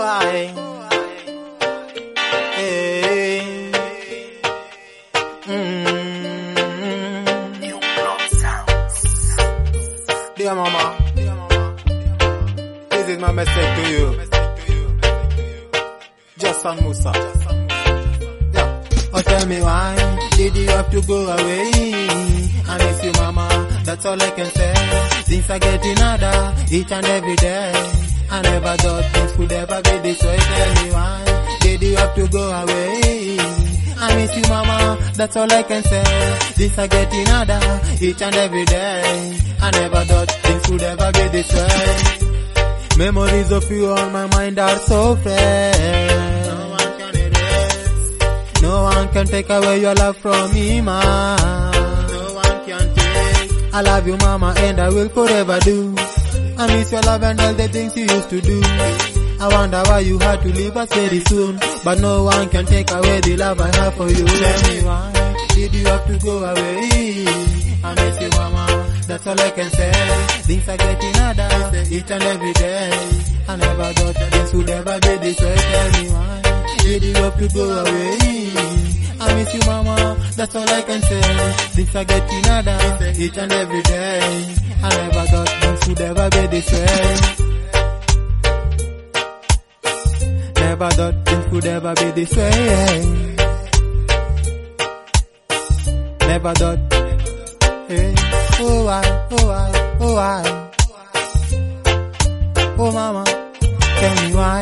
I. Hey. Dear mama, this is my message to you. Justin Musa. Yeah. Oh, tell me why did you have to go away? I miss you, mama. That's all I can say. Things are getting harder each and every day. I never thought things could ever be this way. Tell me why did you have to go away? I miss you, mama. That's all I can say. Things are getting harder each and every day. I never thought things could ever be this way. Memories of you on my mind are so fresh. No one can erase. No one can take away your love from me, ma. No one can take. I love you, mama, and I will forever do. I miss your love and all the things you used to do. I wonder why you had to leave us very soon, but no one can take away the love I have for you. Tell me why did you have to go away? I miss you, mama. That's all I can say. Things are getting harder each and every day. I never thought that this would ever be this way. Tell me why did you have to go away? I miss you, mama. That's all I can say. Things are getting harder each and every day. I never thought this would ever be this way. Never thought things could ever be this way. Never thought. Hey. Oh I, oh I, oh I. Oh mama, tell me why.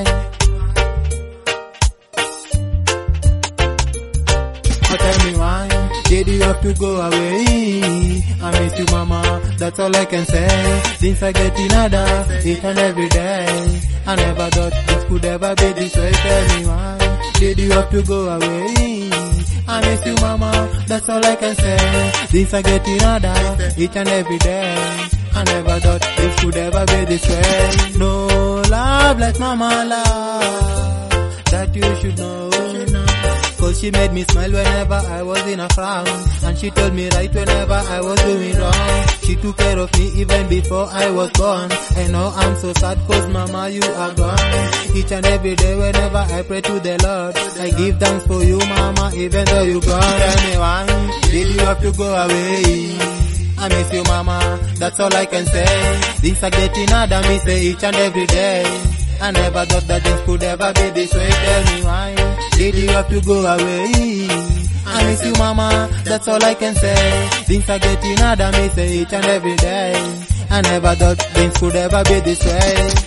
Oh tell me why did you have to go away? I miss you, mama. That's all I can say. Things are getting harder each and every day. I never thought this could ever be this way. Tell me why did you have to go away? I miss you, mama. That's all I can say. Things are getting harder each and every day. I never thought this could ever be this way. No love like mama love, that you should know. Cause she made me smile whenever I was in a frown, and she told me right whenever I was doing wrong. She took care of me even before I was born. And now I'm so sad cause mama you are gone. Each and every day whenever I pray to the Lord, I give thanks for you, mama, even though you gone. Tell me why did you have to go away? I miss you, mama. That's all I can say. Things are getting harder, me say each and every day. I never thought that things could ever be this way. Tell me why did you have to go away? I miss you, mama. That's all I can say. Things are getting harder, me say each and every day. I never thought things could ever be this way.